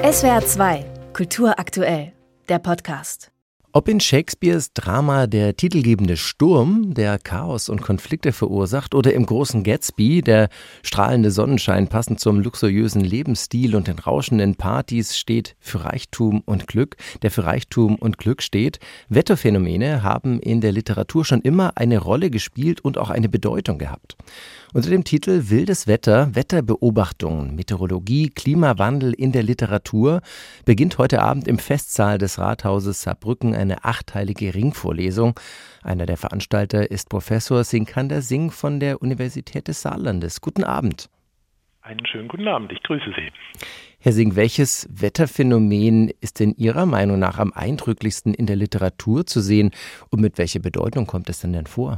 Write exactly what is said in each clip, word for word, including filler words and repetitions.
S W R zwei, Kultur aktuell, der Podcast. Ob in Shakespeares Drama der titelgebende Sturm, der Chaos und Konflikte verursacht, oder im großen Gatsby der strahlende Sonnenschein passend zum luxuriösen Lebensstil und den rauschenden Partys steht für Reichtum und Glück, der für Reichtum und Glück steht. Wetterphänomene haben in der Literatur schon immer eine Rolle gespielt und auch eine Bedeutung gehabt. Unter dem Titel Wildes Wetter, Wetterbeobachtungen, Meteorologie, Klimawandel in der Literatur beginnt heute Abend im Festsaal des Rathauses Saarbrücken eine achteilige Ringvorlesung. Einer der Veranstalter ist Professor Sikander Singh von der Universität des Saarlandes. Guten Abend. Einen schönen guten Abend, ich grüße Sie. Herr Singh, welches Wetterphänomen ist denn Ihrer Meinung nach am eindrücklichsten in der Literatur zu sehen und mit welcher Bedeutung kommt es denn denn vor?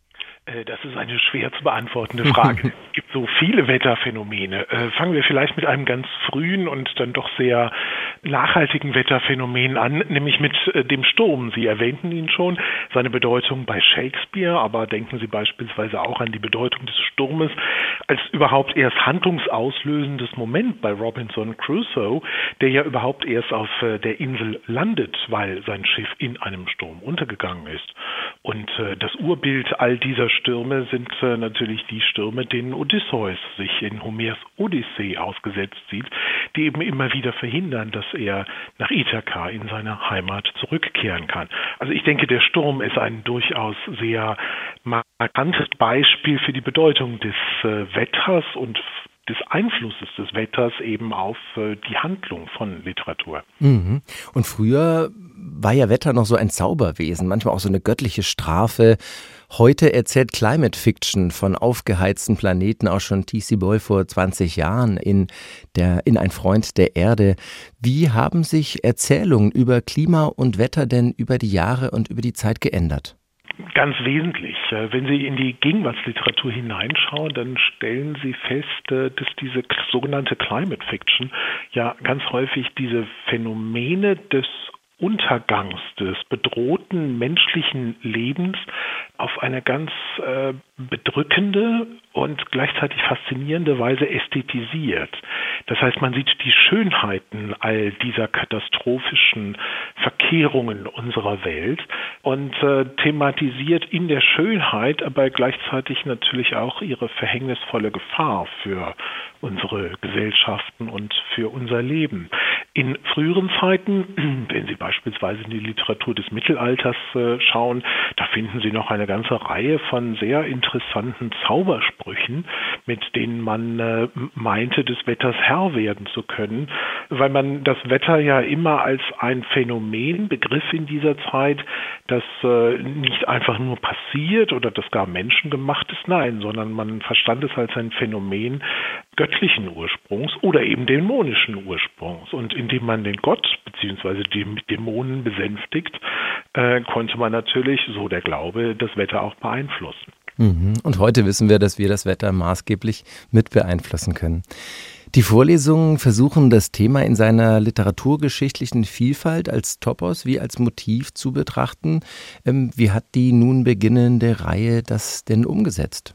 Das ist eine schwer zu beantwortende Frage. Es gibt so viele Wetterphänomene. Fangen wir vielleicht mit einem ganz frühen und dann doch sehr nachhaltigen Wetterphänomen an, nämlich mit dem Sturm. Sie erwähnten ihn schon, seine Bedeutung bei Shakespeare, aber denken Sie beispielsweise auch an die Bedeutung des Sturmes als überhaupt erst handlungsauslösendes Moment bei Robinson Crusoe, der ja überhaupt erst auf der Insel landet, weil sein Schiff in einem Sturm untergegangen ist. Und das Urbild all dieser Stürme sind äh, natürlich die Stürme, denen Odysseus sich in Homers Odyssee ausgesetzt sieht, die eben immer wieder verhindern, dass er nach Ithaka in seine Heimat zurückkehren kann. Also ich denke, der Sturm ist ein durchaus sehr markantes Beispiel für die Bedeutung des äh, Wetters und des Einflusses des Wetters eben auf äh, die Handlung von Literatur. Mhm. Und früher war ja Wetter noch so ein Zauberwesen, manchmal auch so eine göttliche Strafe. Heute erzählt Climate Fiction von aufgeheizten Planeten, auch schon T C Boyle vor zwanzig Jahren in, der, in Ein Freund der Erde. Wie haben sich Erzählungen über Klima und Wetter denn über die Jahre und über die Zeit geändert? Ganz wesentlich. Wenn Sie in die Gegenwartsliteratur hineinschauen, dann stellen Sie fest, dass diese sogenannte Climate Fiction ja ganz häufig diese Phänomene des Untergangs, des bedrohten menschlichen Lebens auf eine ganz äh, bedrückende und gleichzeitig faszinierende Weise ästhetisiert. Das heißt, man sieht die Schönheiten all dieser katastrophischen Verkehrungen unserer Welt und äh, thematisiert in der Schönheit, aber gleichzeitig natürlich auch ihre verhängnisvolle Gefahr für unsere Gesellschaften und für unser Leben. In früheren Zeiten, wenn Sie beispielsweise in die Literatur des Mittelalters äh, schauen, da finden Sie noch eine ganze Reihe von sehr interessanten Zaubersprüchen, mit denen man äh, meinte, des Wetters Herr werden zu können, weil man das Wetter ja immer als ein Phänomen begriff in dieser Zeit, das äh, nicht einfach nur passiert oder das gar menschengemacht ist, nein, sondern man verstand es als ein Phänomen göttlichen Ursprungs oder eben dämonischen Ursprungs. Und indem man den Gott bzw. die Dämonen besänftigt, äh, konnte man natürlich, so der Glaube, das Wetter auch beeinflussen. Mhm. Und heute wissen wir, dass wir das Wetter maßgeblich mit beeinflussen können. Die Vorlesungen versuchen, das Thema in seiner literaturgeschichtlichen Vielfalt als Topos wie als Motiv zu betrachten. Ähm, wie hat die nun beginnende Reihe das denn umgesetzt?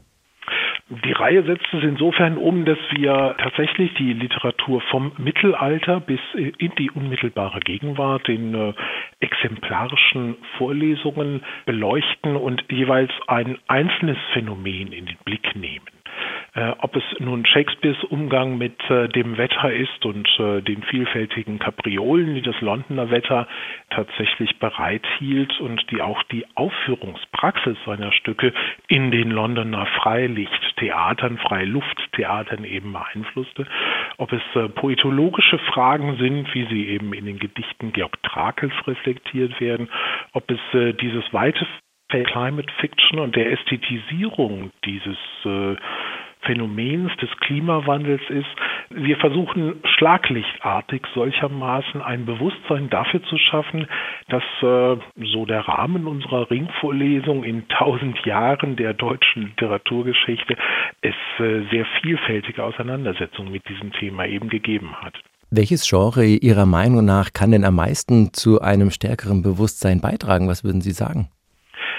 Die Reihe setzt es insofern um, dass wir tatsächlich die Literatur vom Mittelalter bis in die unmittelbare Gegenwart in äh, exemplarischen Vorlesungen beleuchten und jeweils ein einzelnes Phänomen in den Blick nehmen. Äh, ob es nun Shakespeares Umgang mit äh, dem Wetter ist und äh, den vielfältigen Kapriolen, die das Londoner Wetter tatsächlich bereithielt und die auch die Aufführungspraxis seiner Stücke in den Londoner Freilichttheatern, Freilufttheatern eben beeinflusste. Ob es äh, poetologische Fragen sind, wie sie eben in den Gedichten Georg Trakls reflektiert werden, ob es äh, dieses weite Feld Climate Fiction und der Ästhetisierung dieses äh, Phänomens des Klimawandels ist. Wir versuchen schlaglichtartig solchermaßen ein Bewusstsein dafür zu schaffen, dass äh, so der Rahmen unserer Ringvorlesung in tausend Jahren der deutschen Literaturgeschichte es äh, sehr vielfältige Auseinandersetzungen mit diesem Thema eben gegeben hat. Welches Genre Ihrer Meinung nach kann denn am meisten zu einem stärkeren Bewusstsein beitragen? Was würden Sie sagen? Ich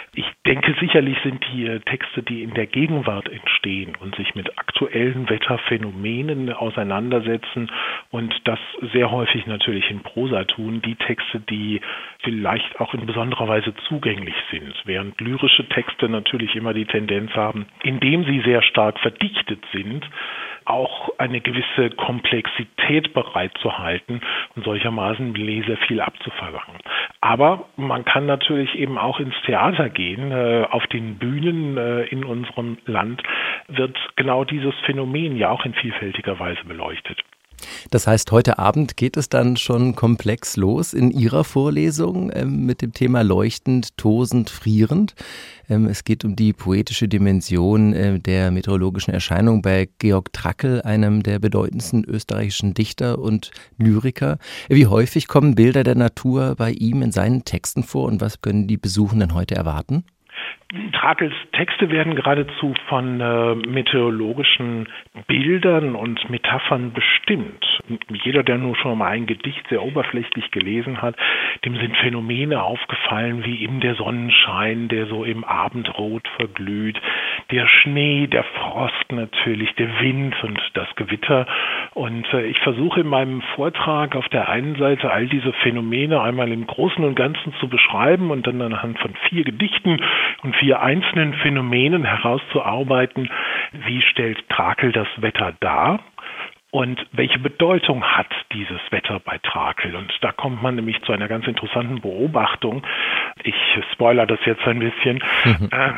denke, sicherlich sind die Texte, die in der Gegenwart entstehen und sich mit aktuellen Wetterphänomenen auseinandersetzen und das sehr häufig natürlich in Prosa tun, die Texte, die vielleicht auch in besonderer Weise zugänglich sind, während lyrische Texte natürlich immer die Tendenz haben, indem sie sehr stark verdichtet sind, auch eine gewisse Komplexität bereitzuhalten und solchermaßen dem Leser viel abzuverlangen. Aber man kann natürlich eben auch ins Theater gehen. Auf den Bühnen in unserem Land wird genau dieses Phänomen ja auch in vielfältiger Weise beleuchtet. Das heißt, heute Abend geht es dann schon komplex los in Ihrer Vorlesung ähm, mit dem Thema leuchtend, tosend, frierend. Ähm, es geht um die poetische Dimension äh, der meteorologischen Erscheinung bei Georg Trakl, einem der bedeutendsten österreichischen Dichter und Lyriker. Wie häufig kommen Bilder der Natur bei ihm in seinen Texten vor und was können die Besuchenden heute erwarten? Trakls Texte werden geradezu von äh, meteorologischen Bildern und Metaphern bestimmt. Jeder, der nur schon mal ein Gedicht sehr oberflächlich gelesen hat, dem sind Phänomene aufgefallen, wie eben der Sonnenschein, der so im Abendrot verglüht, der Schnee, der Frost natürlich, der Wind und das Gewitter. Und äh, ich versuche in meinem Vortrag auf der einen Seite all diese Phänomene einmal im Großen und Ganzen zu beschreiben und dann anhand von vier Gedichten und vier einzelnen Phänomenen herauszuarbeiten, wie stellt Trakl das Wetter dar und welche Bedeutung hat dieses Wetter bei Trakl. Und da kommt man nämlich zu einer ganz interessanten Beobachtung. Ich spoilere das jetzt ein bisschen. Mhm. Äh,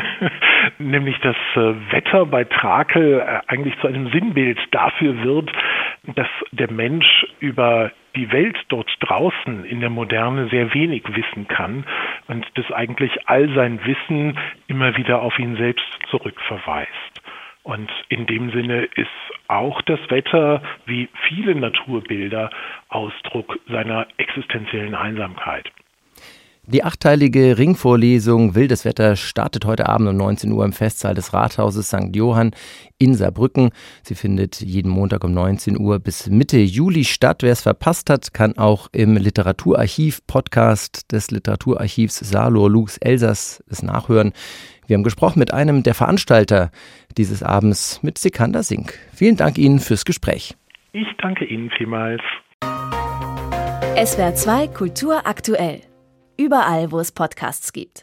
nämlich das äh, Wetter bei Trakl äh, eigentlich zu einem Sinnbild dafür wird, dass der Mensch über die Welt dort draußen in der Moderne sehr wenig wissen kann und das eigentlich all sein Wissen immer wieder auf ihn selbst zurückverweist. Und in dem Sinne ist auch das Wetter, wie viele Naturbilder, Ausdruck seiner existenziellen Einsamkeit. Die achteilige Ringvorlesung Wildes Wetter startet heute Abend um neunzehn Uhr im Festsaal des Rathauses Sankt Johann in Saarbrücken. Sie findet jeden Montag um neunzehn Uhr bis Mitte Juli statt. Wer es verpasst hat, kann auch im Literaturarchiv-Podcast des Literaturarchivs Saarlohr-Lux Elsass es nachhören. Wir haben gesprochen mit einem der Veranstalter dieses Abends, mit Sikander Sink. Vielen Dank Ihnen fürs Gespräch. Ich danke Ihnen vielmals. S W R zwei Kultur aktuell. Überall, wo es Podcasts gibt.